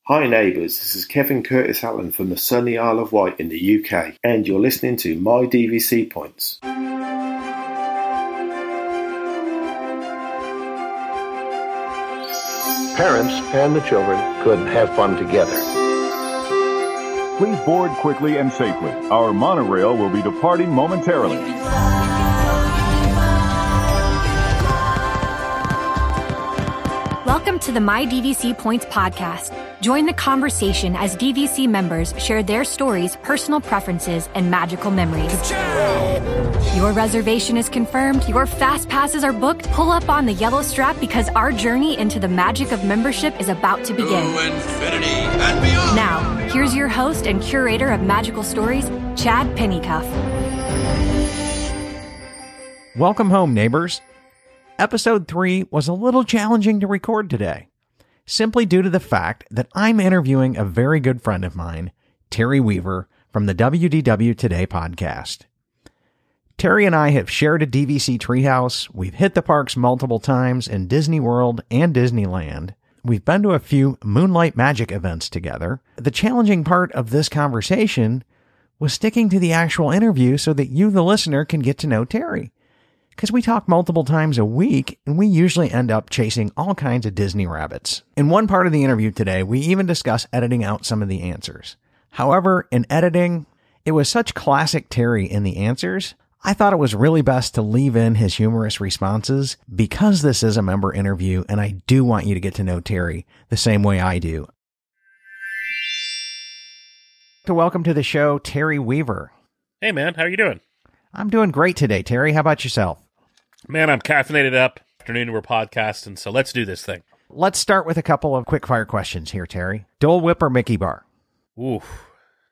Hi neighbours, this is Kevin Curtis Allen from the sunny Isle of Wight in the UK, and you're listening to My DVC Points. Parents and the children could have fun together. Please board quickly and safely. Our monorail will be departing momentarily. Welcome to the My DVC Points podcast. Join the conversation as DVC members share their stories, personal preferences, and magical memories. Your reservation is confirmed. Your fast passes are booked. Pull up on the yellow strap because our journey into the magic of membership is about to begin. To infinity and beyond. Now, here's your host and curator of magical stories, Chad Pennycuff. Welcome home, neighbors. Episode 3 was a little challenging to record today, simply due to the fact that I'm interviewing a very good friend of mine, Terry Weaver, from the WDW Today podcast. Terry and I have shared a DVC treehouse, we've hit the parks multiple times in Disney World and Disneyland, we've been to a few Moonlight Magic events together. The challenging part of this conversation was sticking to the actual interview so that you, the listener, can get to know Terry. Because we talk multiple times a week, and we usually end up chasing all kinds of Disney rabbits. In one part of the interview today, we even discuss editing out some of the answers. However, in editing, it was such classic Terry in the answers, I thought it was really best to leave in his humorous responses because this is a member interview, and I do want you to get to know Terry the same way I do. Welcome to the show, Terry Weaver. Hey, man. How are you doing? I'm doing great today, Terry. How about yourself? Man, I'm caffeinated up. Afternoon, we're podcasting, so let's do this thing. Let's start with a couple of quick-fire questions here, Terry. Dole Whip or Mickey Bar? Oof.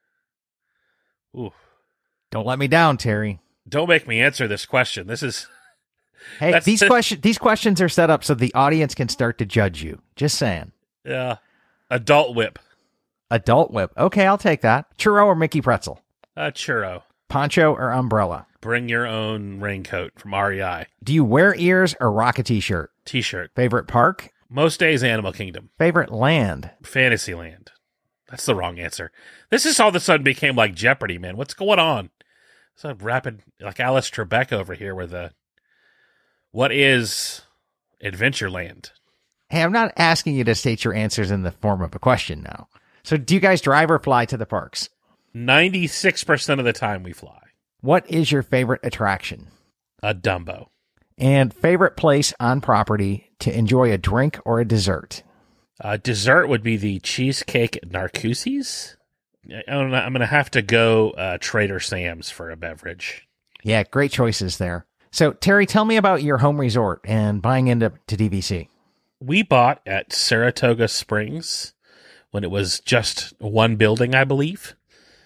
Don't let me down, Terry. Don't make me answer this question. This is... Hey, these questions are set up so the audience can start to judge you. Just saying. Yeah. Adult Whip. Adult Whip. Okay, I'll take that. Churro or Mickey Pretzel? Churro. Poncho or umbrella? Bring your own raincoat from REI. Do you wear ears or rock a t-shirt? T-shirt. Favorite park? Most days, Animal Kingdom. Favorite land? Fantasyland. That's the wrong answer. This is all of a sudden became like Jeopardy, man. What's going on? It's a rapid, like Alice Trebek over here with what is Adventureland? Hey, I'm not asking you to state your answers in the form of a question now. So do you guys drive or fly to the parks? 96% of the time we fly. What is your favorite attraction? A Dumbo. And favorite place on property to enjoy a drink or a dessert? Dessert would be the cheesecake at Narcoossee's. I don't know. I'm going to have to go Trader Sam's for a beverage. Yeah, great choices there. So, Terry, tell me about your home resort and buying into DVC. We bought at Saratoga Springs when it was just one building, I believe.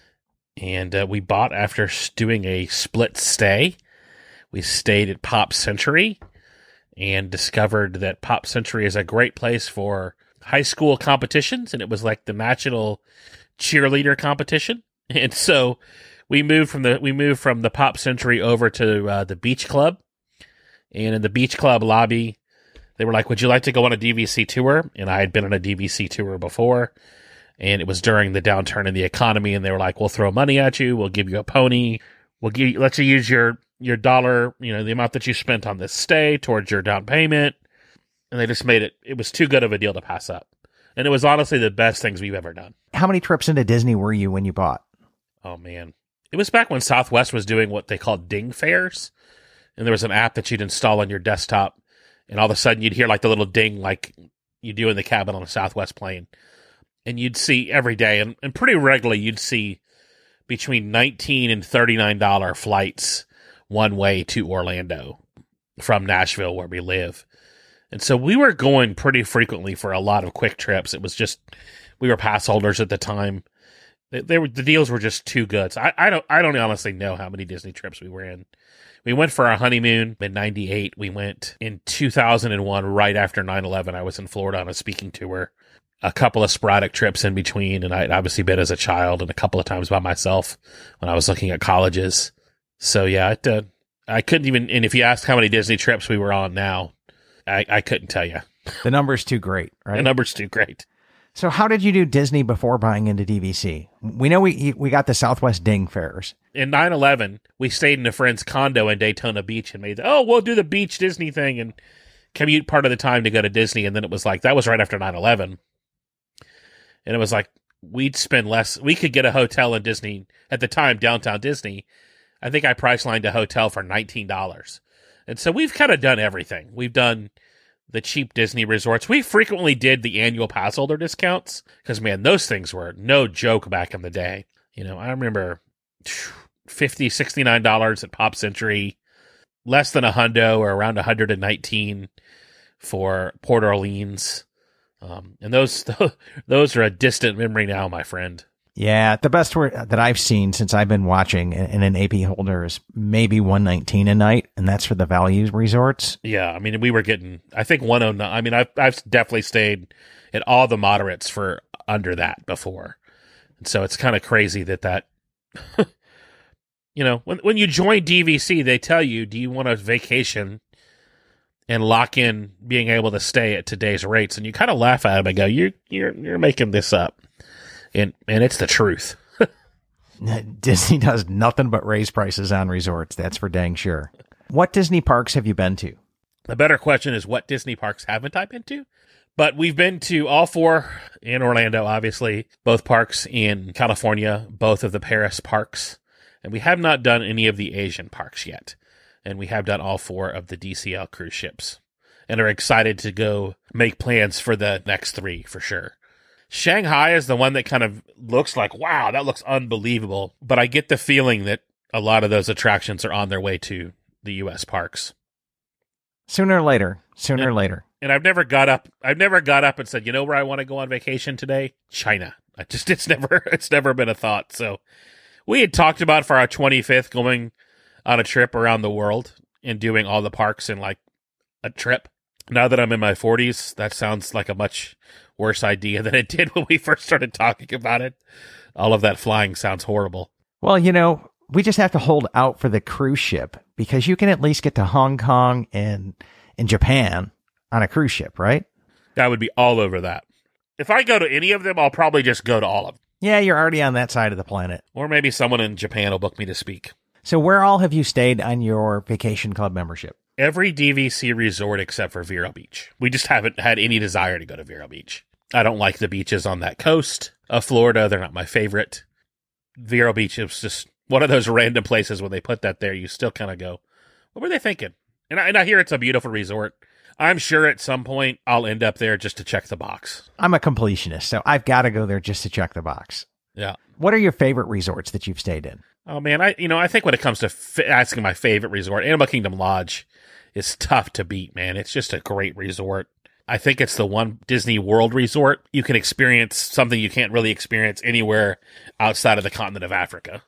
And we bought after doing a split stay. We stayed at Pop Century and discovered that Pop Century is a great place for high school competitions. And it was like the national cheerleader competition. And so we moved from the Pop Century over to the Beach Club. And in the Beach Club lobby, they were like, would you like to go on a DVC tour? And I had been on a DVC tour before. And it was during the downturn in the economy, and they were like, we'll throw money at you, we'll give you a pony, let you use your dollar, the amount that you spent on this stay towards your down payment. And they just made it was too good of a deal to pass up. And it was honestly the best things we've ever done. How many trips into Disney were you when you bought? Oh, man. It was back when Southwest was doing what they called ding fares. And there was an app that you'd install on your desktop. And all of a sudden you'd hear like the little ding like you do in the cabin on a Southwest plane. And you'd see every day, and pretty regularly, you'd see between $19 and $39 flights one way to Orlando from Nashville, where we live. And so we were going pretty frequently for a lot of quick trips. It was just, we were pass holders at the time. The deals were just too good. So I don't honestly know how many Disney trips we were in. We went for our honeymoon in 98. We went in 2001, right after 9/11. I was in Florida on a speaking tour. A couple of sporadic trips in between, and I'd obviously been as a child and a couple of times by myself when I was looking at colleges. So yeah, I couldn't even, and if you asked how many Disney trips we were on now, I couldn't tell you. The number's too great, right? The number's too great. So how did you do Disney before buying into DVC? We know we got the Southwest Ding fares. In 9/11, we stayed in a friend's condo in Daytona Beach and made, we'll do the beach Disney thing and commute part of the time to go to Disney. And then it was like, that was right after 9/11. And it was like, we'd spend less. We could get a hotel in Disney at the time, downtown Disney. I think I price lined a hotel for $19. And so we've kind of done everything. We've done the cheap Disney resorts. We frequently did the annual pass holder discounts because, man, those things were no joke back in the day. You know, I remember $50, $69 at Pop Century, less than $100 or around $119 for Port Orleans. And those are a distant memory now, my friend. Yeah, the best that I've seen since I've been watching in an AP holder is maybe $119 a night, and that's for the value resorts. Yeah, I mean, we were getting, I think $109. I mean, I've definitely stayed at all the moderates for under that before, and so it's kind of crazy that you know, when you join DVC, they tell you, do you want a vacation and lock in being able to stay at today's rates, and you kind of laugh at them and go, you're making this up. And it's the truth. Disney does nothing but raise prices on resorts. That's for dang sure. What Disney parks have you been to? The better question is, what Disney parks haven't I been to? But we've been to all four in Orlando, obviously, both parks in California, both of the Paris parks. And we have not done any of the Asian parks yet. And we have done all four of the DCL cruise ships. And are excited to go make plans for the next three, for sure. Shanghai is the one that kind of looks like, wow, that looks unbelievable. But I get the feeling that a lot of those attractions are on their way to the U.S. parks. Sooner or later. And I've never got up and said, you know where I want to go on vacation today? China. It's never been a thought. So we had talked about for our 25th going on a trip around the world and doing all the parks in like a trip. Now that I'm in my 40s, that sounds like a much worse idea than it did when we first started talking about it. All of that flying sounds horrible. Well, you know, we just have to hold out for the cruise ship because you can at least get to Hong Kong and Japan on a cruise ship, right? I would be all over that. If I go to any of them, I'll probably just go to all of them. Yeah, you're already on that side of the planet. Or maybe someone in Japan will book me to speak. So where all have you stayed on your vacation club membership? Every DVC resort except for Vero Beach. We just haven't had any desire to go to Vero Beach. I don't like the beaches on that coast of Florida. They're not my favorite. Vero Beach is just one of those random places when they put that there, you still kind of go, what were they thinking? And I hear it's a beautiful resort. I'm sure at some point I'll end up there just to check the box. I'm a completionist, so I've got to go there just to check the box. Yeah. What are your favorite resorts that you've stayed in? Oh, man, I think when it comes to asking my favorite resort, Animal Kingdom Lodge is tough to beat, man. It's just a great resort. I think it's the one Disney World resort you can experience something you can't really experience anywhere outside of the continent of Africa.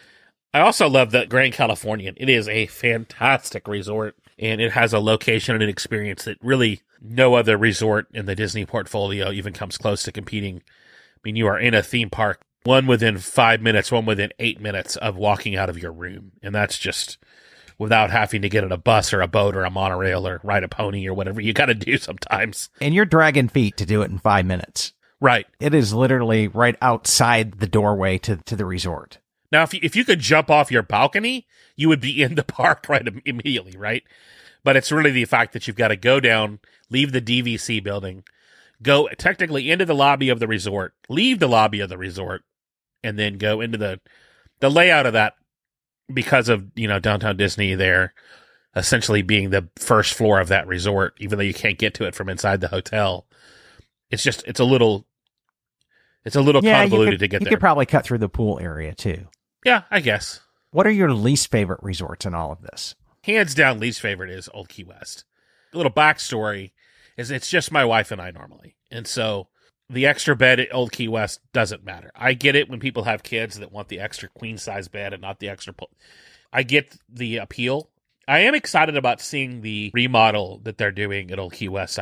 I also love the Grand Californian. It is a fantastic resort, and it has a location and an experience that really no other resort in the Disney portfolio even comes close to competing. I mean, you are in a theme park, one within 5 minutes, one within 8 minutes of walking out of your room, and that's just without having to get on a bus or a boat or a monorail or ride a pony or whatever you got to do sometimes. And you're dragging feet to do it in 5 minutes. Right. It is literally right outside the doorway to the resort. Now, if you could jump off your balcony, you would be in the park right immediately, right? But it's really the fact that you've got to go down, leave the DVC building, go technically into the lobby of the resort, leave the lobby of the resort, and then go into the layout of that. Because of, Downtown Disney there essentially being the first floor of that resort, even though you can't get to it from inside the hotel. It's a little convoluted to get there. You could probably cut through the pool area too. Yeah, I guess. What are your least favorite resorts in all of this? Hands down, least favorite is Old Key West. A little backstory is it's just my wife and I normally. And so the extra bed at Old Key West doesn't matter. I get it when people have kids that want the extra queen size bed and not the extra I get the appeal. I am excited about seeing the remodel that they're doing at Old Key West.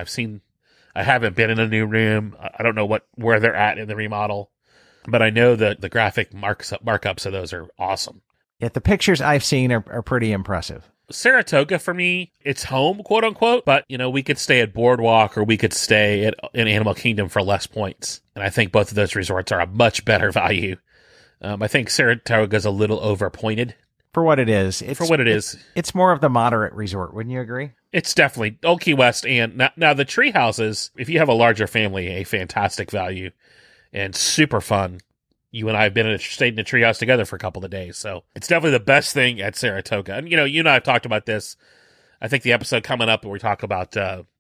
I haven't been in a new room. I don't know where they're at in the remodel, but I know that the graphic markups of those are awesome. Yeah, the pictures I've seen are pretty impressive. Saratoga for me, it's home, quote unquote, but we could stay at Boardwalk or we could stay in Animal Kingdom for less points. And I think both of those resorts are a much better value. I think Saratoga's a little overpointed. For what it is. It's more of the moderate resort, wouldn't you agree? It's definitely Old Key West. And now the tree houses, if you have a larger family, a fantastic value and super fun. You and I have stayed in a treehouse together for a couple of days, so it's definitely the best thing at Saratoga. And you and I have talked about this. I think the episode coming up where we talk about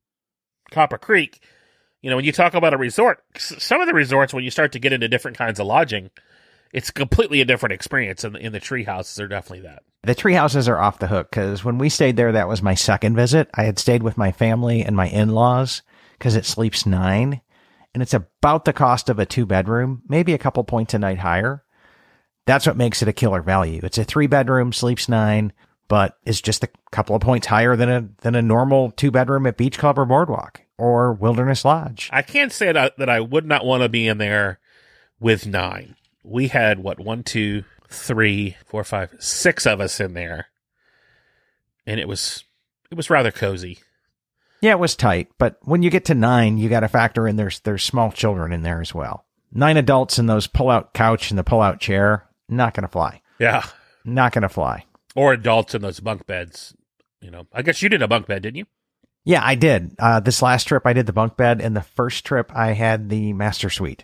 Copper Creek. When you talk about a resort, some of the resorts, when you start to get into different kinds of lodging, it's completely a different experience. And in the treehouses, they're definitely that. The treehouses are off the hook because when we stayed there, that was my second visit. I had stayed with my family and my in-laws because it sleeps 9. And it's about the cost of a 2-bedroom, maybe a couple points a night higher. That's what makes it a killer value. It's a 3-bedroom, sleeps 9, but it's just a couple of points higher than a normal 2-bedroom at Beach Club or Boardwalk or Wilderness Lodge. I can't say that I would not want to be in there with 9. We had 1, 2, 3, 4, 5, 6 of us in there, and it was rather cozy. Yeah, it was tight, but when you get to 9, you got to factor in there's small children in there as well. 9 adults in those pull-out couch and the pull-out chair, not going to fly. Yeah. Not going to fly. Or adults in those bunk beds. I guess you did a bunk bed, didn't you? Yeah, I did. This last trip, I did the bunk bed, and the first trip, I had the master suite.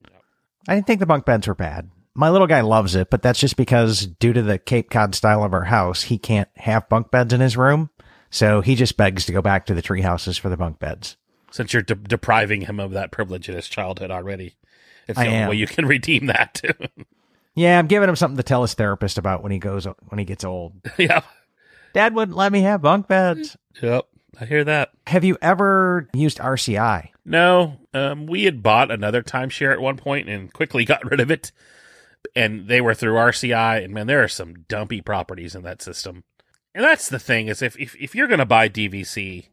I didn't think the bunk beds were bad. My little guy loves it, but that's just because due to the Cape Cod style of our house, he can't have bunk beds in his room. So he just begs to go back to the tree houses for the bunk beds. Since you're depriving him of that privilege in his childhood already, it's the only way you can redeem that too. Yeah, I'm giving him something to tell his therapist about when he gets old. Yep. Dad wouldn't let me have bunk beds. Yep, I hear that. Have you ever used RCI? No, we had bought another timeshare at one point and quickly got rid of it. And they were through RCI, and man, there are some dumpy properties in that system. And that's the thing, is if you're going to buy DVC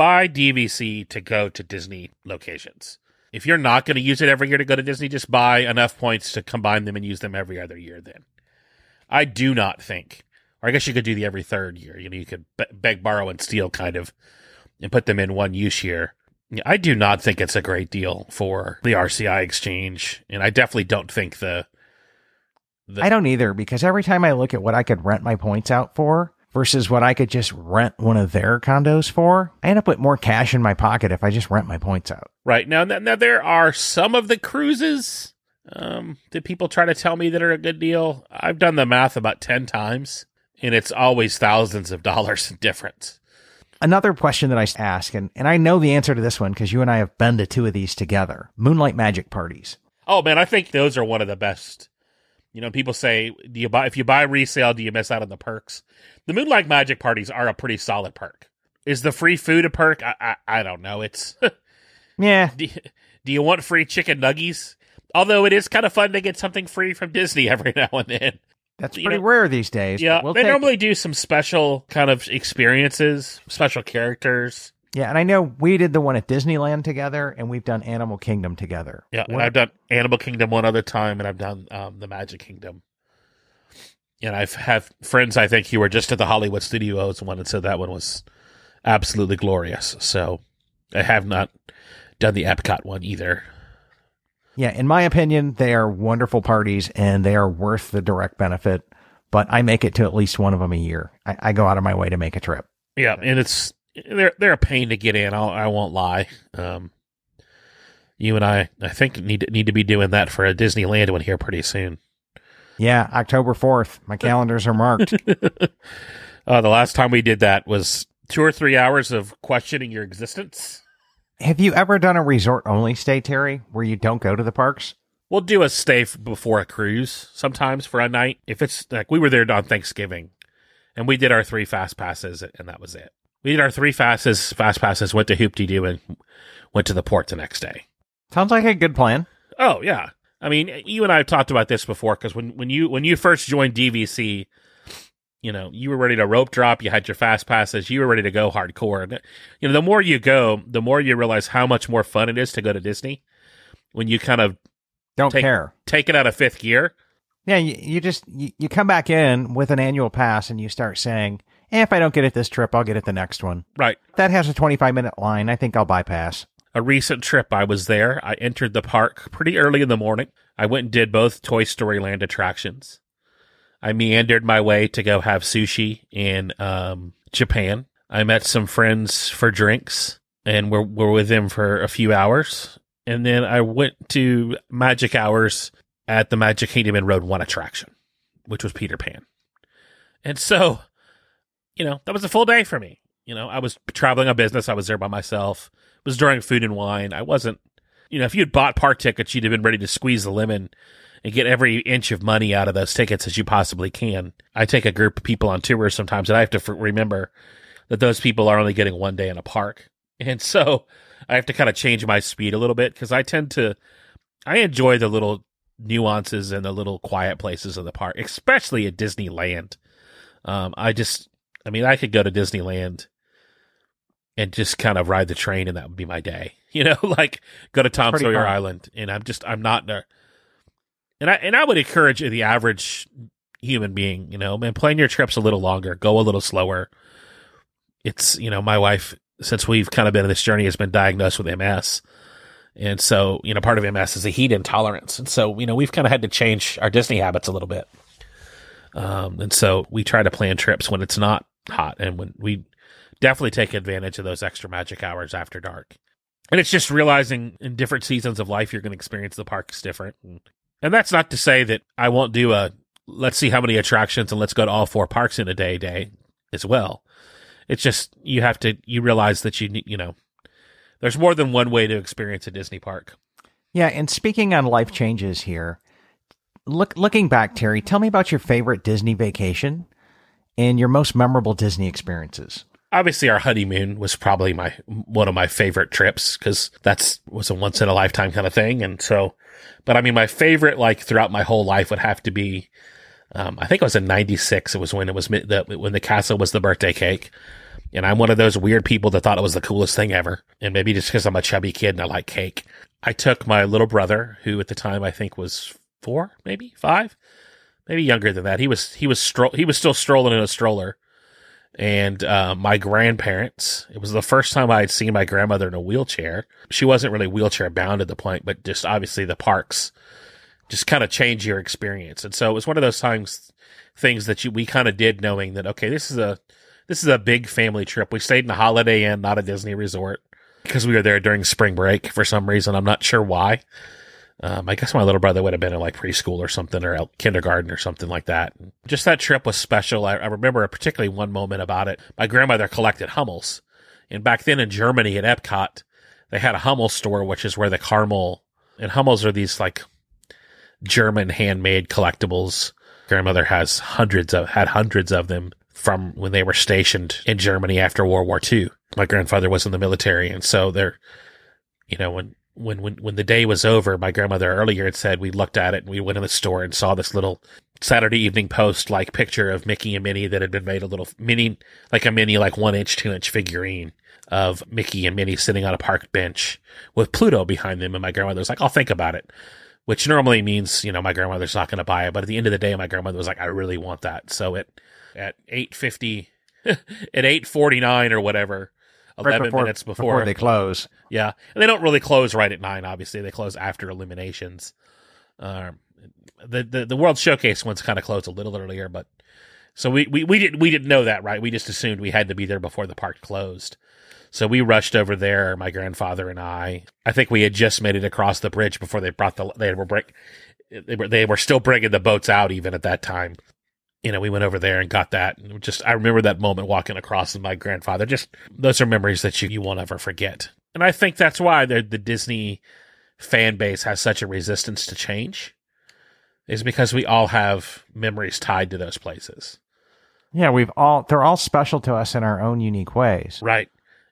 to go to Disney locations. If you're not going to use it every year to go to Disney, just buy enough points to combine them and use them every other year then. I do not think, or I guess you could do the every third year. You could beg, borrow, and steal kind of, and put them in one use year. I do not think it's a great deal for the RCI exchange, and I definitely don't think I don't either, because every time I look at what I could rent my points out for, versus what I could just rent one of their condos for, I end up with more cash in my pocket if I just rent my points out. Right. Now there are some of the cruises that people try to tell me that are a good deal. I've done the math about 10 times, and it's always thousands of dollars in difference. Another question that I ask, and I know the answer to this one because you and I have been to 2 of these together, Moonlight Magic parties. Oh, man, I think those are one of the best. People say, if you buy resale, do you miss out on the perks? The Moonlight Magic parties are a pretty solid perk. Is the free food a perk? I don't know. It's yeah. Do you want free chicken nuggies? Although it is kind of fun to get something free from Disney every now and then. That's pretty rare these days. Yeah, they normally do some special kind of experiences, special characters. Yeah, and I know we did the one at Disneyland together, and we've done Animal Kingdom together. Yeah, and I've done Animal Kingdom one other time, and I've done the Magic Kingdom. And I've have friends, I think, who were just at the Hollywood Studios one, and said that one was absolutely glorious. So I have not done the Epcot one either. Yeah, in my opinion, they are wonderful parties, and they are worth the direct benefit. But I make it to at least one of them a year. I go out of my way to make a trip. Yeah, and they're a pain to get in. I won't lie. You and I think need to be doing that for a Disneyland one here pretty soon. Yeah, October 4th. My calendars are marked. The last time we did that was 2 or 3 hours of questioning your existence. Have you ever done a resort-only stay, Terry, where you don't go to the parks? We'll do a stay before a cruise sometimes for a night. If it's like we were there on Thanksgiving, and we did our 3 fast passes, and that was it. We did our 3 fast passes, went to Hoop-Dee-Doo, and went to the port the next day. Sounds like a good plan. Oh, yeah. I mean, you and I have talked about this before, because when you first joined DVC, you were ready to rope drop, you had your fast passes, you were ready to go hardcore. And, the more you go, the more you realize how much more fun it is to go to Disney when you kind of take it out of 5th gear. Yeah, you come back in with an annual pass and you start saying, If I don't get it this trip, I'll get it the next one. Right. That has a 25-minute line. I think I'll bypass. A recent trip I was there, I entered the park pretty early in the morning. I went and did both Toy Story Land attractions. I meandered my way to go have sushi in Japan. I met some friends for drinks and were with them for a few hours. And then I went to Magic Hours at the Magic Kingdom and rode one attraction, which was Peter Pan. And so, that was a full day for me. I was traveling on business. I was there by myself. It was during Food and Wine. I wasn't, if you had bought park tickets, you'd have been ready to squeeze the lemon and get every inch of money out of those tickets as you possibly can. I take a group of people on tours sometimes, and I have to remember that those people are only getting one day in a park. And so I have to kind of change my speed a little bit because I enjoy the little nuances and the little quiet places of the park, especially at Disneyland. I could go to Disneyland and just kind of ride the train, and that would be my day. Like go to Tom Sawyer Island, and I'm not there. And I would encourage the average human being, and plan your trips a little longer, go a little slower. It's, my wife, since we've kind of been on this journey, has been diagnosed with MS. And so, part of MS is a heat intolerance. And so, we've kind of had to change our Disney habits a little bit. And so we try to plan trips when it's not hot, and when we definitely take advantage of those extra magic hours after dark. And it's just realizing in different seasons of life, you're going to experience the parks different. And that's not to say that I won't do let's see how many attractions and let's go to all 4 parks in a day as well. It's just, you realize that there's more than one way to experience a Disney park. Yeah. And speaking on life changes here, looking back, Terry, tell me about your favorite Disney vacation and your most memorable Disney experiences. Obviously, our honeymoon was probably one of my favorite trips because was a once in a lifetime kind of thing. And so, but my favorite, throughout my whole life would have to be, I think it was in '96. It was when when the castle was the birthday cake. And I'm one of those weird people that thought it was the coolest thing ever. And maybe just because I'm a chubby kid and I like cake. I took my little brother, who at the time I think was 4, maybe 5, maybe younger than that. He was still strolling in a stroller. And my grandparents, it was the first time I had seen my grandmother in a wheelchair. She wasn't really wheelchair bound at the point, but just obviously the parks just kind of change your experience. And so it was one of those things that we kind of did, knowing that, okay, this is a big family trip. We stayed in a Holiday Inn, not a Disney resort, because we were there during spring break for some reason. I'm not sure why. I guess my little brother would have been in preschool or something, or kindergarten or something like that. Just that trip was special. I remember particularly one moment about it. My grandmother collected Hummels. And back then in Germany at Epcot, they had a Hummel store, which is where the caramel, and Hummels are these German handmade collectibles. Grandmother had hundreds of them from when they were stationed in Germany after World War II. My grandfather was in the military. And so when the day was over, my grandmother earlier had said, we looked at it and we went in the store and saw this little Saturday Evening Post picture of Mickey and Minnie that had been made a little mini 1-inch, 2-inch figurine of Mickey and Minnie sitting on a park bench with Pluto behind them. And my grandmother was like, I'll think about it, which normally means, my grandmother's not going to buy it. But at the end of the day, my grandmother was like, I really want that. So at 8:50, at 8:49 or whatever, 11 minutes before they close. Yeah. And they don't really close right at 9, obviously. They close after Illuminations. The World Showcase ones kind of closed a little earlier, but so we didn't know that, right? We just assumed we had to be there before the park closed. So we rushed over there, my grandfather and I. I think we had just made it across the bridge before they were still bringing the boats out even at that time. We went over there and got that. And I remember that moment walking across with my grandfather. Just, those are memories that you won't ever forget. And I think that's why the Disney fan base has such a resistance to change, is because we all have memories tied to those places. Yeah, they're all special to us in our own unique ways. Right.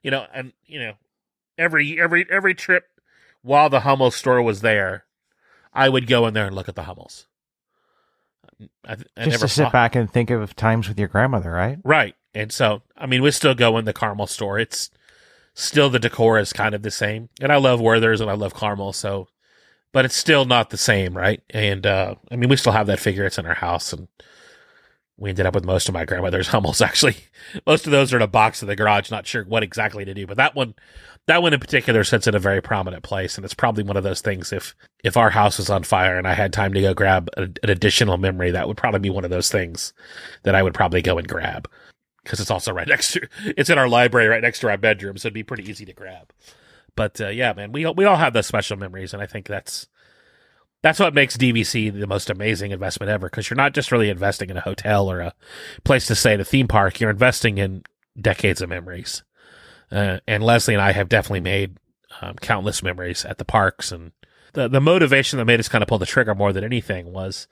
Every trip while the Hummel store was there, I would go in there and look at the Hummels. Just to sit back and think of times with your grandmother, right? Right. And so, we still go in the Carmel store. It's still, the decor is kind of the same. And I love Werther's and I love Carmel, but it's still not the same, right? And, we still have that figure. It's in our house. And We ended up with most of my grandmother's Hummels, actually. Most of those are in a box in the garage, not sure what exactly to do. But that one in particular sits in a very prominent place, and it's probably one of those things, if our house was on fire and I had time to go grab an additional memory, that would probably be one of those things that I would probably go and grab. Because it's also it's in our library right next to our bedroom, so it'd be pretty easy to grab. But yeah, man, we all have those special memories, and I think that's what makes DVC the most amazing investment ever, because you're not just really investing in a hotel or a place to stay at a theme park. You're investing in decades of memories. And Leslie and I have definitely made countless memories at the parks. And the motivation that made us kind of pull the trigger more than anything was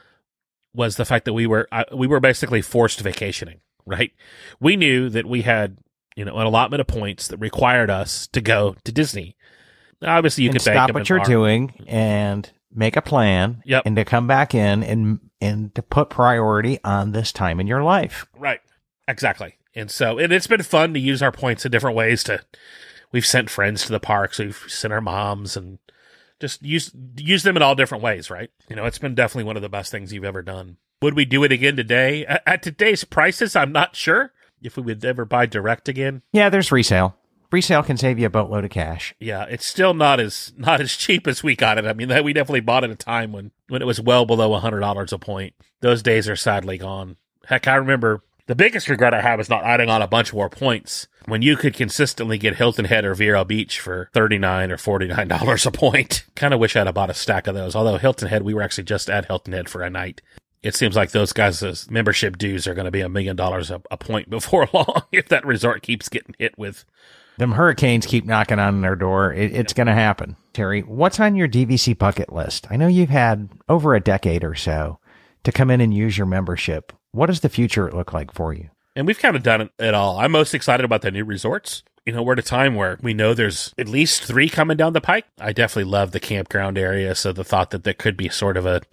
the fact that we were basically forced vacationing, right? We knew that we had, an allotment of points that required us to go to Disney. Obviously, you could stop what you're doing and make a plan, yep, and to come back in and to put priority on this time in your life. Right. Exactly. And it's been fun to use our points in different ways. We've sent friends to the parks, we've sent our moms, and just use them in all different ways, right? It's been definitely one of the best things you've ever done. Would we do it again today? At today's prices, I'm not sure if we would ever buy direct again. Yeah, there's resale. Resale can save you a boatload of cash. Yeah, it's still not as cheap as we got it. I mean, we definitely bought it at a time when it was well below $100 a point. Those days are sadly gone. Heck, I remember the biggest regret I have is not adding on a bunch more points when you could consistently get Hilton Head or Vero Beach for $39 or $49 a point. Kind of wish I'd have bought a stack of those. Although Hilton Head, we were actually just at Hilton Head for a night. It seems like those guys' membership dues are going to be $1 million a point before long if that resort keeps getting hit with. Them hurricanes keep knocking on their door. It's going to happen. Terry, what's on your DVC bucket list? I know you've had over a decade or so to come in and use your membership. What does the future look like for you? And we've kind of done it all. I'm most excited about the new resorts. We're at a time where we know there's at least 3 coming down the pike. I definitely love the campground area. So the thought that there could be sort of a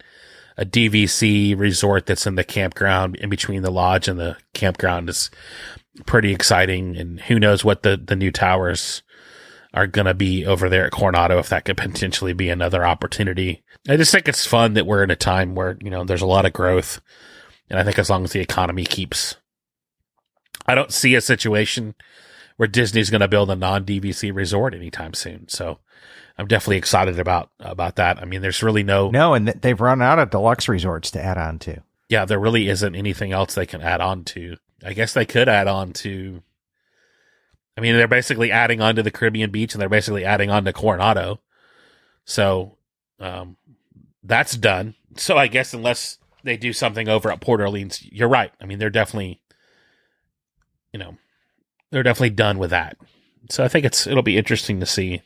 DVC resort that's in the campground in between the lodge and the campground is pretty exciting. And who knows what the new towers are going to be over there at Coronado, if that could potentially be another opportunity. I just think it's fun that we're in a time where, there's a lot of growth. And I think as long as the economy keeps, I don't see a situation where Disney's going to build a non-DVC resort anytime soon. So I'm definitely excited about that. I mean, there's really and they've run out of deluxe resorts to add on to. Yeah, there really isn't anything else they can add on to. I guess they could add on to, they're basically adding on to the Caribbean Beach, and they're basically adding on to Coronado. So, that's done. So I guess unless they do something over at Port Orleans, you're right. They're definitely, they're definitely done with that. So I think it'll be interesting to see.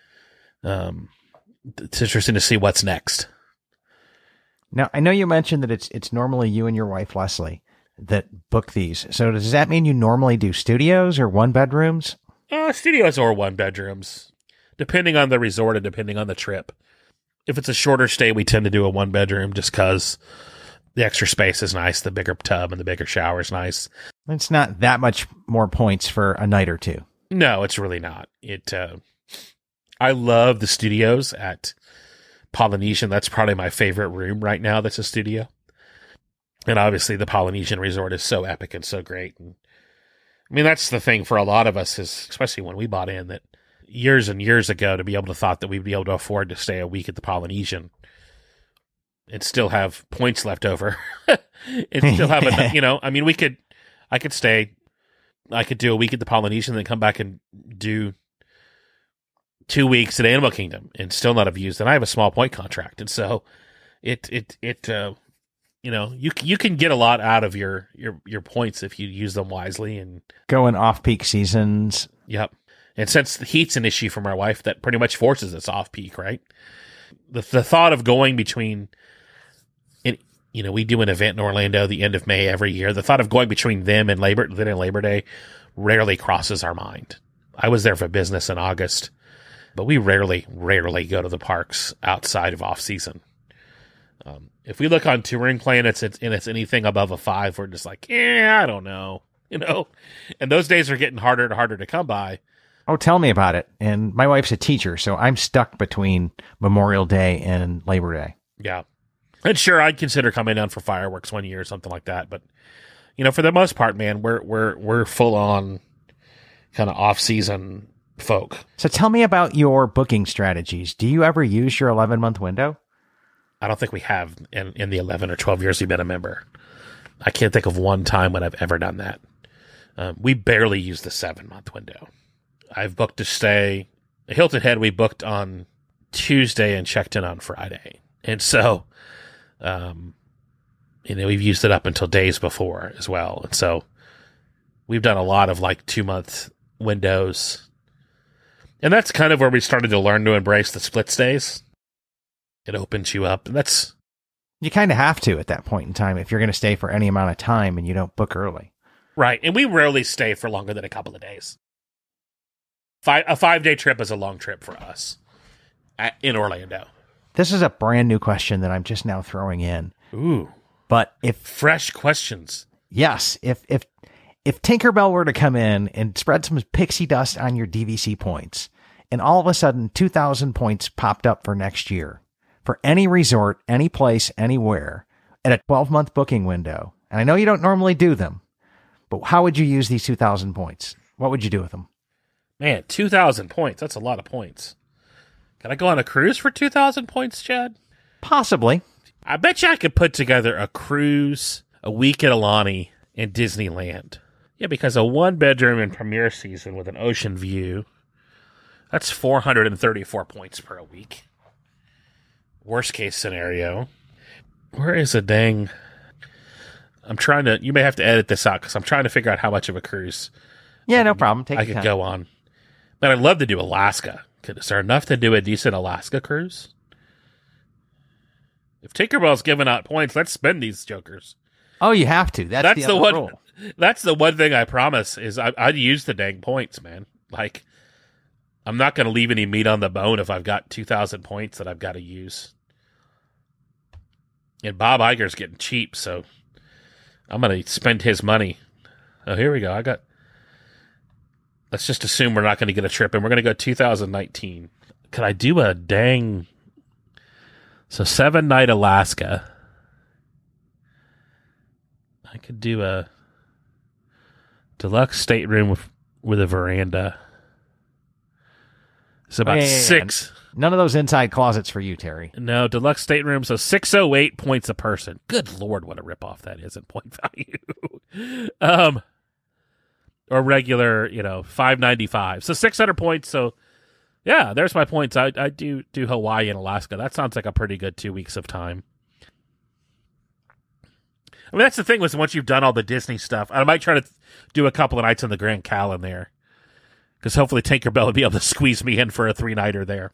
It's interesting to see what's next. Now, I know you mentioned that it's normally you and your wife, Leslie, that book these. So does that mean you normally do studios or 1-bedrooms? Studios or 1-bedrooms, depending on the resort and depending on the trip. If it's a shorter stay, we tend to do a 1-bedroom just because the extra space is nice. The bigger tub and the bigger shower is nice. It's not that much more points for a night or two. No, it's really not. I love the studios at Polynesian. That's probably my favorite room right now that's a studio. And obviously the Polynesian resort is so epic and so great. And that's the thing for a lot of us, is especially when we bought in, that years and years ago, to be able to thought that we'd be able to afford to stay a week at the Polynesian and still have points left over. And still have I could do a week at the Polynesian and then come back and do 2 weeks at Animal Kingdom and still not have used. And I have a small point contract. And so you can get a lot out of your points if you use them wisely and go in off-peak seasons. Yep. And since the heat's an issue for my wife, that pretty much forces us off-peak, right? The thought of going between, we do an event in Orlando the end of May every year. The thought of going between them and Labor Day rarely crosses our mind. I was there for business in August, but we rarely go to the parks outside of off-season. If we look on Touring Plan, it's anything above a 5, we're just like, I don't know, And those days are getting harder and harder to come by. Oh, tell me about it. And my wife's a teacher, so I'm stuck between Memorial Day and Labor Day. Yeah. And sure, I'd consider coming down for fireworks one year or something like that. But, for the most part, man, we're full on kind of off-season folk. So tell me about your booking strategies. Do you ever use your 11-month window? I don't think we have in the 11 or 12 years we've been a member. I can't think of one time when I've ever done that. We barely use the 7-month window. I've booked to stay. Hilton Head we booked on Tuesday and checked in on Friday. And so, we've used it up until days before as well. And so we've done a lot of 2-month windows. And that's kind of where we started to learn to embrace the split stays. It opens you up. And you kind of have to at that point in time if you're going to stay for any amount of time and you don't book early. Right. And we rarely stay for longer than a couple of days. A 5-day trip is a long trip for us in Orlando. This is a brand new question that I'm just now throwing in. Ooh. But if fresh questions. Yes. If Tinkerbell were to come in and spread some pixie dust on your DVC points, and all of a sudden 2,000 points popped up for next year for any resort, any place, anywhere at a 12-month booking window, and I know you don't normally do them, but how would you use these 2,000 points? What would you do with them? Man, 2,000 points. That's a lot of points. Can I go on a cruise for 2,000 points, Chad? Possibly. I bet you I could put together a cruise, a week at Aulani, and Disneyland. Yeah, because a 1-bedroom in Premier Season with an ocean view, that's 434 points per week. Worst case scenario. Where is a dang... you may have to edit this out because I'm trying to figure out how much of a cruise Yeah, no problem. I could go on. But I'd love to do Alaska. Is there enough to do a decent Alaska cruise? If Tinkerbell's giving out points, let's spend these jokers. Oh, you have to. That's the one rule. That's the one thing I promise is I'd use the dang points, man. I'm not going to leave any meat on the bone if I've got 2,000 points that I've got to use. And Bob Iger's getting cheap, so I'm going to spend his money. Oh, here we go. Let's just assume we're not going to get a trip, and we're going to go 2019. Could I do a dang... So 7-night Alaska. I could do a deluxe stateroom with a veranda. It's about 6. None of those inside closets for you, Terry. No, deluxe stateroom, so 608 points a person. Good Lord, what a ripoff that is in point value. Or regular, 595. So 600 points, so yeah, there's my points. I do Hawaii and Alaska. That sounds like a pretty good 2 weeks of time. I mean, that's the thing was once you've done all the Disney stuff, I might try to do a couple of nights on the Grand Cal in there. Because hopefully Tinkerbell would be able to squeeze me in for a 3-nighter there.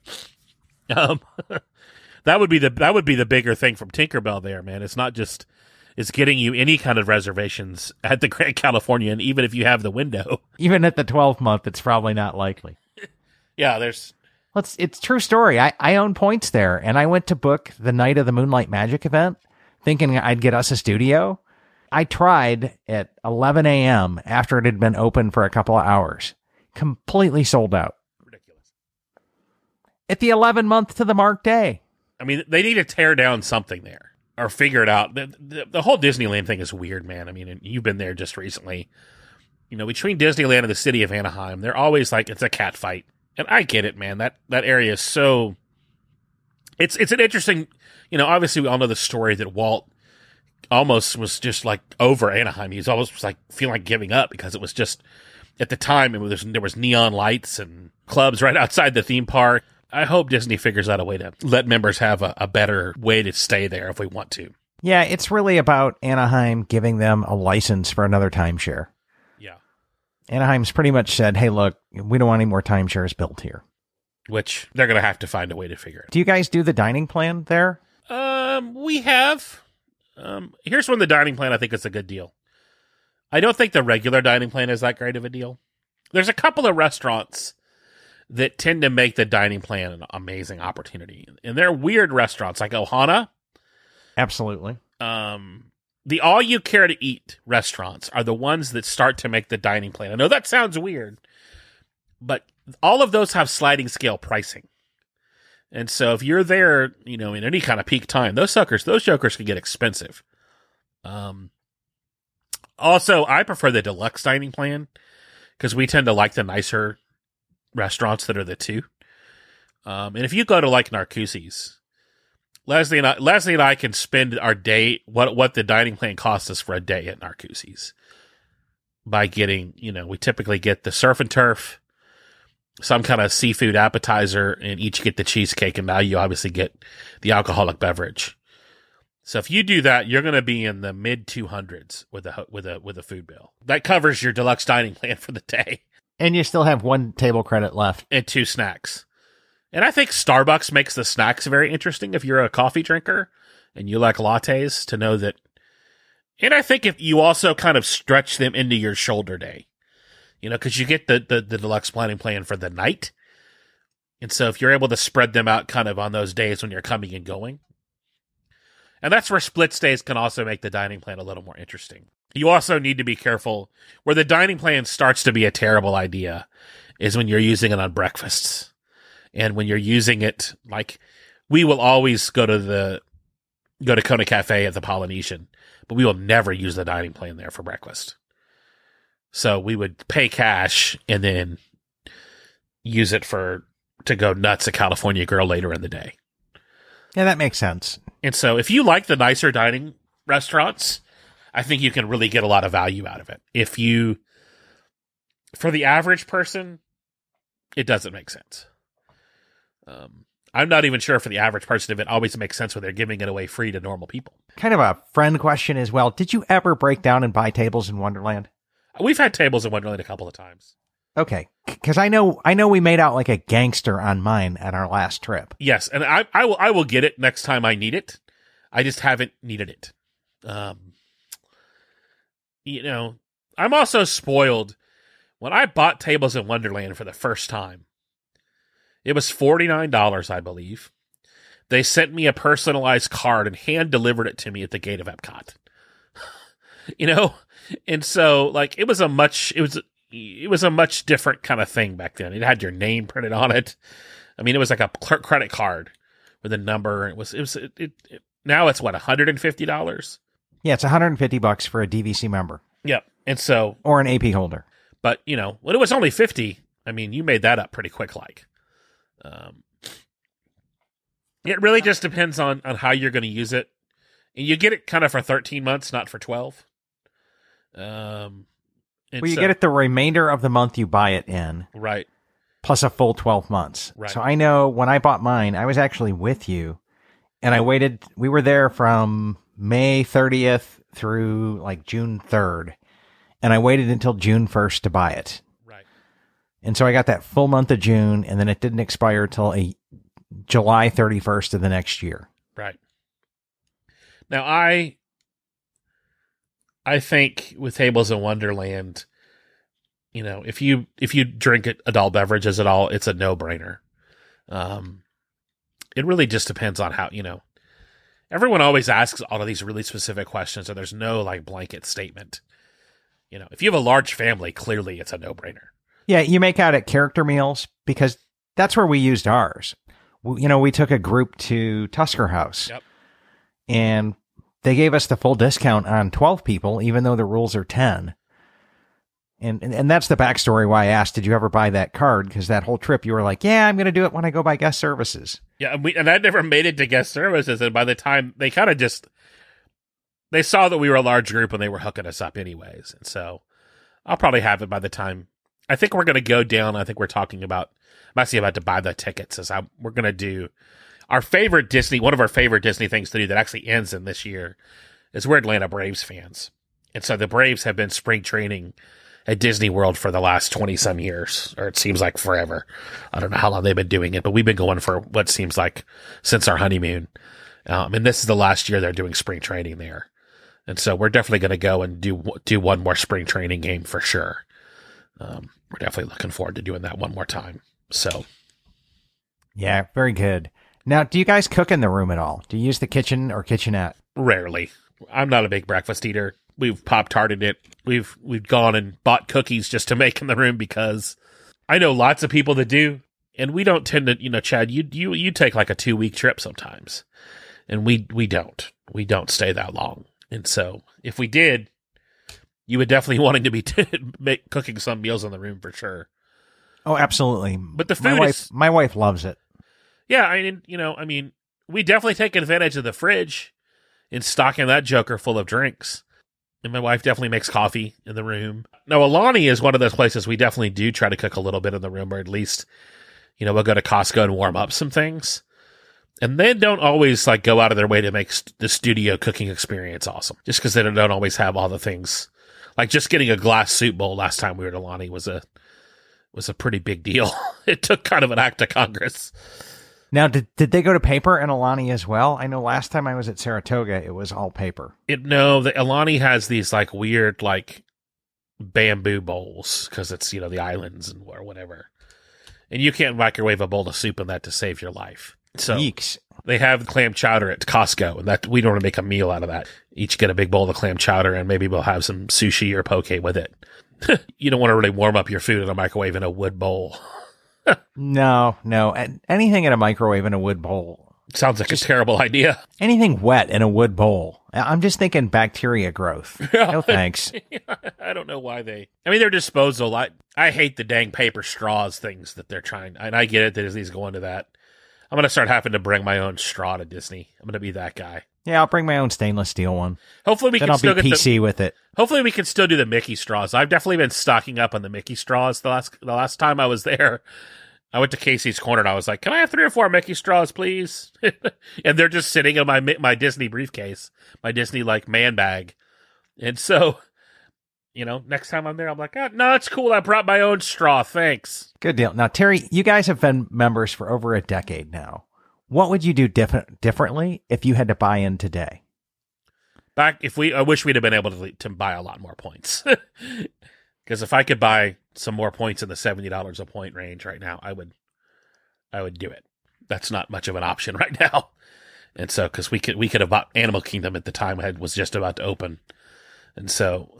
That would be the bigger thing from Tinkerbell there, man. It's not just it's getting you any kind of reservations at the Grand Californian, even if you have the window. Even at the 12-month, it's probably not likely. Yeah, it's true story. I own points there, and I went to book the night of the Moonlight Magic event, thinking I'd get us a studio. I tried at 11 a.m. after it had been open for a couple of hours. Completely sold out. Ridiculous. At the 11-month to the mark day. I mean, they need to tear down something there or figure it out. The whole Disneyland thing is weird, man. I mean, you've been there just recently. Between Disneyland and the city of Anaheim, they're always like, it's a cat fight. And I get it, man. That area is so... It's an interesting... obviously we all know the story that Walt almost was just like over Anaheim. He was almost like feeling like giving up because it was just... At the time, there was neon lights and clubs right outside the theme park. I hope Disney figures out a way to let members have a better way to stay there if we want to. Yeah, it's really about Anaheim giving them a license for another timeshare. Yeah. Anaheim's pretty much said, hey, look, we don't want any more timeshares built here. Which they're going to have to find a way to figure it. Do you guys do the dining plan there? We have. Here's one of the dining plan I think is a good deal. I don't think the regular dining plan is that great of a deal. There's a couple of restaurants that tend to make the dining plan an amazing opportunity. And they're weird restaurants like Ohana. Absolutely. The all-you-care-to-eat restaurants are the ones that start to make the dining plan. I know that sounds weird, but all of those have sliding scale pricing. And so if you're there, in any kind of peak time, those jokers can get expensive. Also, I prefer the deluxe dining plan because we tend to like the nicer restaurants that are the two. And if you go to like Narcoossee's, Leslie and I can spend our day, what the dining plan costs us for a day at Narcoossee's by getting, we typically get the surf and turf, some kind of seafood appetizer, and each get the cheesecake, and now you obviously get the alcoholic beverage. So if you do that, you're going to be in the mid 200s with a food bill. That covers your deluxe dining plan for the day. And you still have one table credit left. And 2 snacks. And I think Starbucks makes the snacks very interesting if you're a coffee drinker and you like lattes, to know that. And I think if you also kind of stretch them into your shoulder day, because you get the deluxe planning plan for the night. And so if you're able to spread them out kind of on those days when you're coming and going. And that's where split stays can also make the dining plan a little more interesting. You also need to be careful. Where the dining plan starts to be a terrible idea is when you're using it on breakfasts. And when you're using it, like, we will always go to Kona Cafe at the Polynesian, but we will never use the dining plan there for breakfast. So we would pay cash and then use it to go nuts at California Grill later in the day. Yeah, that makes sense. And so if you like the nicer dining restaurants, I think you can really get a lot of value out of it. For the average person, it doesn't make sense. I'm not even sure for the average person if it always makes sense when they're giving it away free to normal people. Kind of a friend question as well. Did you ever break down and buy tables in Wonderland? We've had tables in Wonderland a couple of times. Okay, because I know we made out like a gangster on mine at our last trip. Yes, and I will get it next time I need it. I just haven't needed it. I'm also spoiled. When I bought tables in Wonderland for the first time, it was $49, I believe. They sent me a personalized card and hand-delivered it to me at the gate of Epcot. And so, like, it was a much different kind of thing back then. It had your name printed on it. I mean, it was like a credit card with a number. Now it's what, $150? Yeah, it's $150 for a DVC member. Yep. And so, or an AP holder. But, when it was only $50, I mean, you made that up pretty quick, like. It really just depends on how you're going to use it. And you get it kind of for 13 months, not for 12. You get it the remainder of the month you buy it in. Right. Plus a full 12 months. Right. So I know when I bought mine, I was actually with you. And I waited. We were there from May 30th through like June 3rd. And I waited until June 1st to buy it. Right. And so I got that full month of June, and then it didn't expire till July 31st of the next year. Right. Now, I think with Tables in Wonderland, if you drink adult beverages at all, it's a no-brainer. It really just depends on how, everyone always asks all of these really specific questions, and there's no like blanket statement. If you have a large family, clearly it's a no-brainer. Yeah, you make out at character meals because that's where we used ours. We took a group to Tusker House. Yep. And they gave us the full discount on 12 people, even though the rules are 10. And that's the backstory why I asked, did you ever buy that card? Because that whole trip you were like, yeah, I'm going to do it when I go by guest services. Yeah, and I never made it to guest services. And by the time they kind of they saw that we were a large group and they were hooking us up anyways. And so I'll probably have it by the time. I think we're going to go down. I think we're talking about, I'm actually about to buy the tickets. We're going to do our favorite Disney, one of our favorite Disney things to do that actually ends in this year is we're Atlanta Braves fans. And so the Braves have been spring training at Disney World for the last 20 some years, or it seems like forever. I don't know how long they've been doing it, but we've been going for what seems like since our honeymoon. And this is the last year they're doing spring training there. And so we're definitely going to go and do one more spring training game for sure. We're definitely looking forward to doing that one more time. So, yeah, very good. Now, do you guys cook in the room at all? Do you use the kitchen or kitchenette? Rarely. I'm not a big breakfast eater. We've Pop-Tarted it. We've gone and bought cookies just to make in the room because I know lots of people that do, And we don't tend to, Chad, you take like a 2-week trip sometimes. And we don't. We don't stay that long. And so if we did, you would definitely wanting to be cooking some meals in the room for sure. Oh, absolutely. But the food my wife loves it. Yeah, I mean, we definitely take advantage of the fridge in stocking that joker full of drinks. And my wife definitely makes coffee in the room. Now, Alani is one of those places we definitely do try to cook a little bit in the room, or at least, we'll go to Costco and warm up some things. And they don't always like go out of their way to make the studio cooking experience awesome, just because they don't always have all the things. Like just getting a glass soup bowl last time we were at Alani was a pretty big deal. It took kind of an act of Congress. Now, did they go to paper in Alani as well? I know last time I was at Saratoga, it was all paper. The Alani has these like weird like bamboo bowls because it's the islands or whatever, and you can't microwave a bowl of soup in that to save your life. So Yeeks. They have clam chowder at Costco, and that we don't want to make a meal out of that. Each get a big bowl of clam chowder, and maybe we'll have some sushi or poke with it. You don't want to really warm up your food in a microwave in a wood bowl. No. Anything in a microwave in a wood bowl. Sounds like a terrible idea. Anything wet in a wood bowl. I'm just thinking bacteria growth. No thanks. I don't know why they're disposal. I hate the dang paper straws things that they're trying. And I get it that Disney's going to that. I'm going to start having to bring my own straw to Disney. I'm going to be that guy. Yeah, I'll bring my own stainless steel one. Hopefully I'll be PC with it. Hopefully we can still do the Mickey straws. I've definitely been stocking up on the Mickey straws the last time I was there. I went to Casey's Corner and I was like, "Can I have 3 or 4 Mickey straws, please?" And they're just sitting in my Disney briefcase, my Disney like man bag. And so, next time I'm there, I'm like, "Oh, no, it's cool. I brought my own straw. Thanks." Good deal. Now, Terry, you guys have been members for over a decade now. What would you do differently if you had to buy in today? I wish we'd have been able to buy a lot more points. Because if I could buy some more points in the $70 a point range right now, I would do it. That's not much of an option right now. And so, because we could have bought Animal Kingdom at the time was just about to open. And so,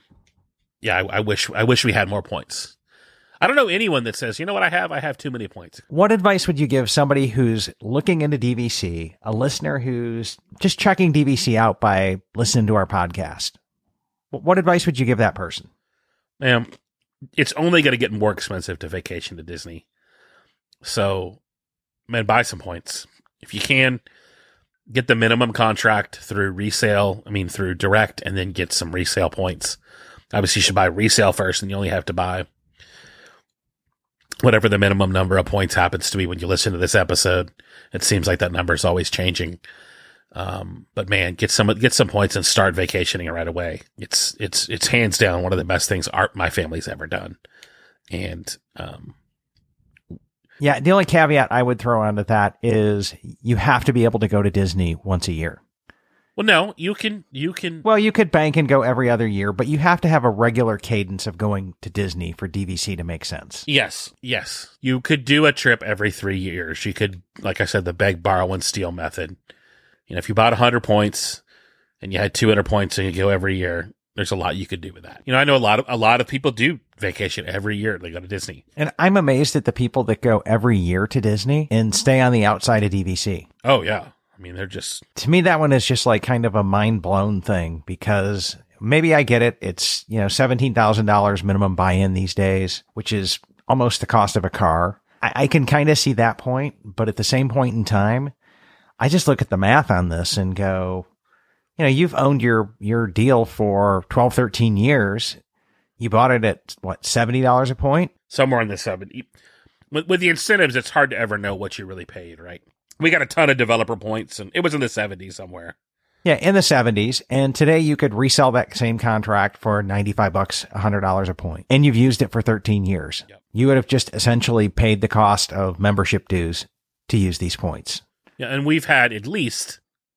I wish we had more points. I don't know anyone that says, "You know what I have too many points." What advice would you give somebody who's looking into DVC, a listener who's just checking DVC out by listening to our podcast? What advice would you give that person? Man, it's only going to get more expensive to vacation to Disney. So, man, buy some points. If you can, get the minimum contract through through direct, and then get some resale points. Obviously, you should buy resale first, and you only have to buy whatever the minimum number of points happens to be when you listen to this episode. It seems like that number is always changing. But man, get some points and start vacationing right away. It's hands down one of the best things my family's ever done. And, yeah, the only caveat I would throw onto that is you have to be able to go to Disney once a year. Well, no, you can. Well, you could bank and go every other year, but you have to have a regular cadence of going to Disney for DVC to make sense. Yes. You could do a trip every 3 years. You could, like I said, the beg, borrow, and steal method. If you bought 100 points and you had 200 points and you go every year, there's a lot you could do with that. I know a lot of people do vacation every year. They go to Disney. And I'm amazed at the people that go every year to Disney and stay on the outside of DVC. Oh, yeah. They're just... To me, that one is just like kind of a mind-blown thing because maybe I get it. It's, $17,000 minimum buy-in these days, which is almost the cost of a car. I can kind of see that point, but at the same point in time, I just look at the math on this and go, you've owned your deal for 12, 13 years. You bought it at, what, $70 a point? Somewhere in the 70. With the incentives, it's hard to ever know what you really paid, right? We got a ton of developer points, and it was in the 70s somewhere. Yeah, in the 70s. And today you could resell that same contract for $95, $100 a point. And you've used it for 13 years. Yep. You would have just essentially paid the cost of membership dues to use these points. Yeah, and we've had at least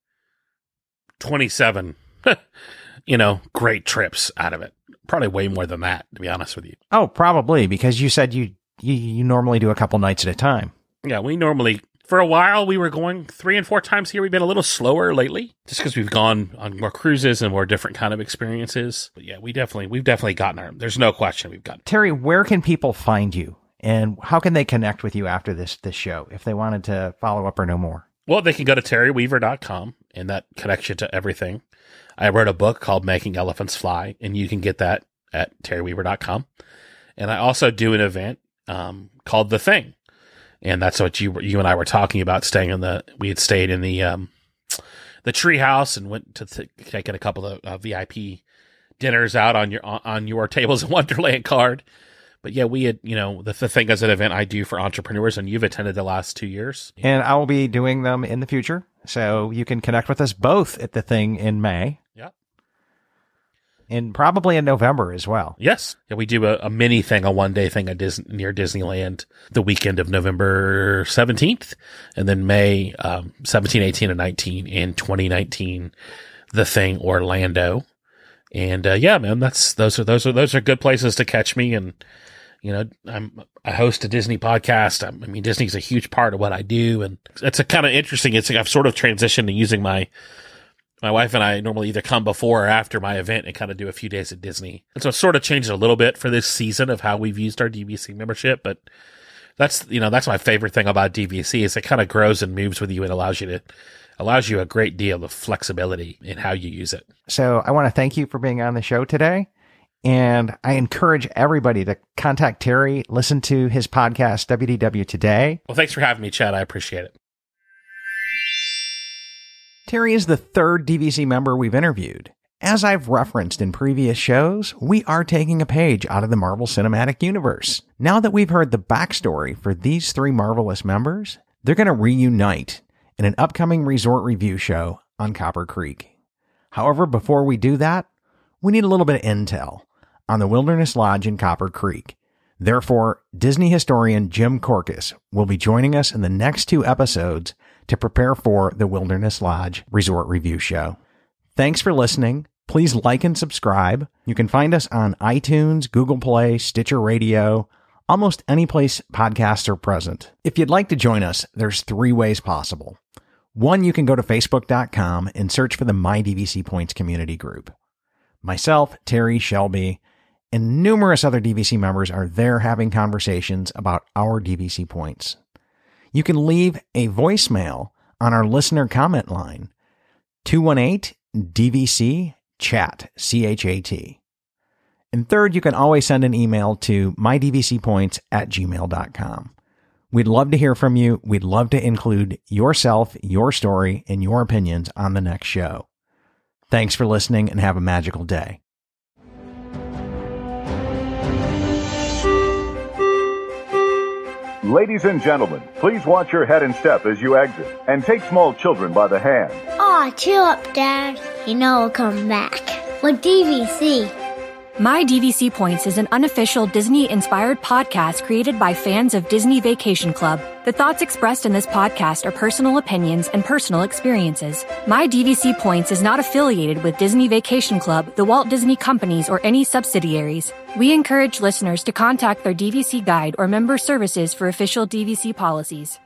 27, great trips out of it. Probably way more than that, to be honest with you. Oh, probably, because you said you normally do a couple nights at a time. Yeah, we normally... For a while, we were going 3 and 4 times here. We've been a little slower lately, just because we've gone on more cruises and more different kind of experiences. But yeah, we've definitely gotten our. There's no question we've gotten. Terry, where can people find you And how can they connect with you after this show if they wanted to follow up or know more? Well, they can go to terryweaver.com, and that connects you to everything. I wrote a book called Making Elephants Fly, and you can get that at terryweaver.com. And I also do an event called The Thing. And that's what you and I were talking about, we had stayed in the tree house and went to taking a couple of VIP dinners out on your Tables in Wonderland card. But yeah, we had, the Thing is an event I do for entrepreneurs, and you've attended the last 2 years. And I will be doing them in the future. So you can connect with us both at The Thing in May. Yeah. And probably in November as well. Yes. Yeah, we do a mini thing, a one-day thing near Disneyland the weekend of November 17th. And then May 17, 18, and 19 in 2019, The Thing Orlando. And yeah, man, those are good places to catch me. And I host a Disney podcast. I mean, Disney's a huge part of what I do, and it's a kind of interesting. It's like I've sort of transitioned to using my wife and I normally either come before or after my event and kind of do a few days at Disney. And so it's sort of changed a little bit for this season of how we've used our DVC membership. But that's my favorite thing about DVC is it kind of grows and moves with you and allows you a great deal of flexibility in how you use it. So I want to thank you for being on the show today. And I encourage everybody to contact Terry, listen to his podcast, WDW Today. Well, thanks for having me, Chad. I appreciate it. Terry is the third DVC member we've interviewed. As I've referenced in previous shows, we are taking a page out of the Marvel Cinematic Universe. Now that we've heard the backstory for these three Marvelous members, they're going to reunite in an upcoming resort review show on Copper Creek. However, before we do that, we need a little bit of intel on the Wilderness Lodge in Copper Creek. Therefore, Disney historian Jim Korkis will be joining us in the next 2 episodes to prepare for the Wilderness Lodge Resort Review Show. Thanks for listening. Please like and subscribe. You can find us on iTunes, Google Play, Stitcher Radio, almost any place podcasts are present. If you'd like to join us, there's 3 ways possible. 1, you can go to facebook.com and search for the My DVC Points community group. Myself, Terry, Shelby, and numerous other DVC members are there having conversations about our DVC points. You can leave a voicemail on our listener comment line, 218-DVC-CHAT, C-H-A-T. And third, you can always send an email to mydvcpoints@gmail.com. We'd love to hear from you. We'd love to include yourself, your story, and your opinions on the next show. Thanks for listening and have a magical day. Ladies and gentlemen, please watch your head and step as you exit, and take small children by the hand. Aw, chill up, Dad. You know I'll come back. With DVC. My DVC Points is an unofficial Disney-inspired podcast created by fans of Disney Vacation Club. The thoughts expressed in this podcast are personal opinions and personal experiences. My DVC Points is not affiliated with Disney Vacation Club, the Walt Disney Companies, or any subsidiaries. We encourage listeners to contact their DVC guide or member services for official DVC policies.